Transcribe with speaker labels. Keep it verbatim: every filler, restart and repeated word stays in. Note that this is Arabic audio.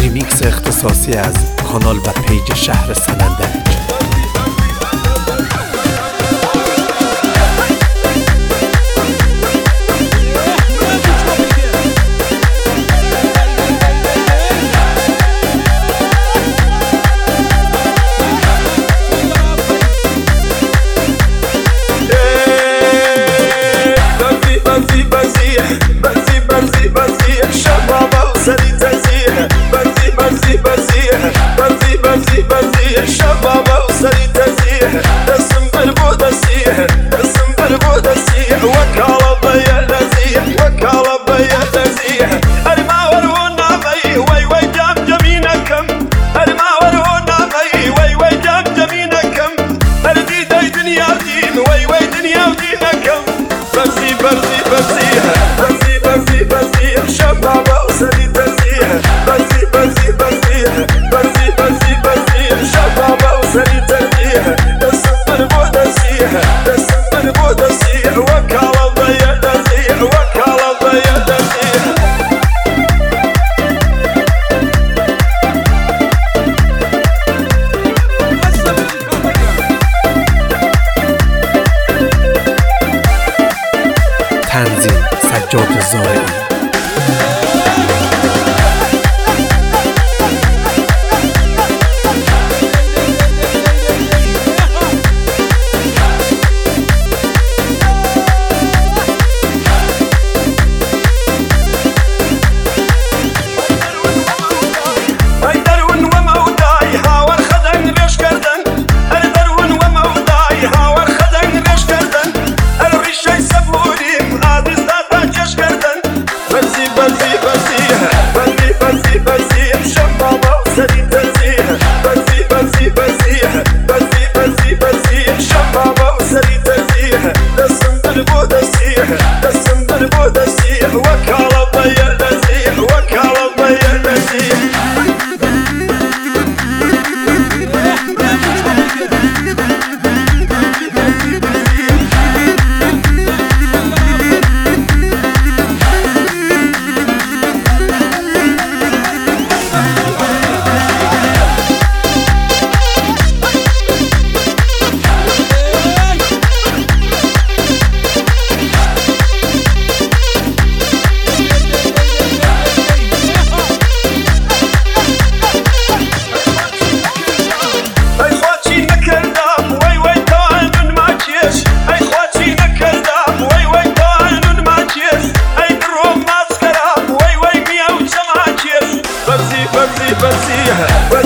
Speaker 1: ریمیکس اختصاصی از کانال و پیج شهر سنندج.
Speaker 2: شبابه وسري تزيح دسم بالبود السيح دسم بالبود السيح وكالة ضيع نزيح وكالة ضيع نزيح الماور والناغي وي وي جام جمينكم الماور والناغي وي وي جام جمينكم الدي دي دنيا ودين وي وي دنيا ودينكم برزي برزي برزيح برزي برزي برزيح شبابه وسري تزيح برزي برزي برزيح برزي برزي برزيح شبابه وسري تزيح دسم بالبود السيح دسم بالبود السيح وكالة ضيع نزيح وكالة ضيع نزيح
Speaker 1: تنظیم سجاد زارعی. دسم بالبود السيح وكالة ضيع نزيح وكالة ضيع نزيح برزي برزي